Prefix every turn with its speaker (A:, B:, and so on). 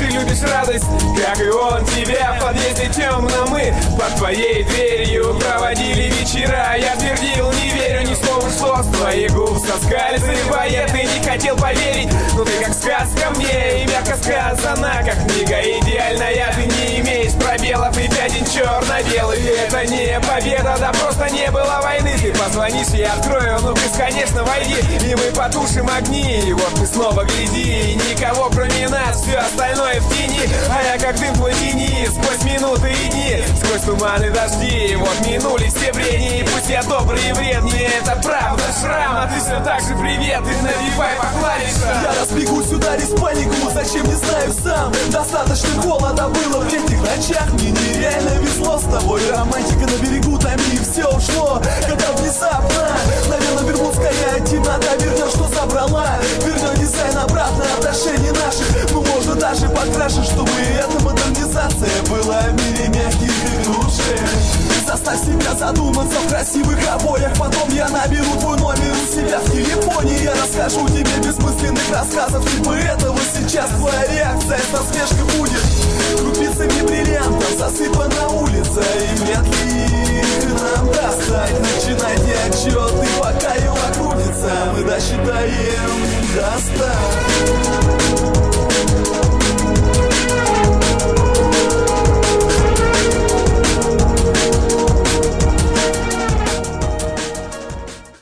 A: же любишь радость, как и он тебя. В подъезде темно мы под твоей дверью проводили вечера. Я твердил, не верю ни слову, что с твоих губ соскальзывает. Ты не хотел поверить, но ты как сказка мне, и мягко сказана, как книга идеальная. Ты не имеешь пробелов и пятен черно-белых. Это не победа, да просто не было войны. Ты позвонишь, я открою, ну бесконечно войди, и мы потушим огни. И вот мы снова гляди, никого кроме нас, все остальное в тени. А я как дым твой тени, сквозь минуты и дни, сквозь туманы дожди. Вот минулись все бредни, пусть я добрый и вредный, это правда шрам, а ты все так же привет, и набивай по клавишам.
B: Я разбегусь, ударить в панику, зачем не знаю сам. Достаточно холода было в летних ночах. Мне нереально везло с тобой, романтика на берегу, там и все ушло. Когда внезапно, наверное, бермудская темнота вернет, что забрала. Вернет дизайн обратно, отношений наших. Ну, можно даже покраше, чтобы эта модернизация была в мире мягких и лучше. Заставь себя задуматься в красивых обоях. Потом я наберу твой номер у себя в телефоне. Я расскажу тебе бессмысленных рассказов типа этого. Сейчас твоя реакция с насмешкой будет крупицами бриллиантов засыпана улица, и вряд ли их нам достать. Начинайте отчет, и пока его крутится, мы досчитаем до 100.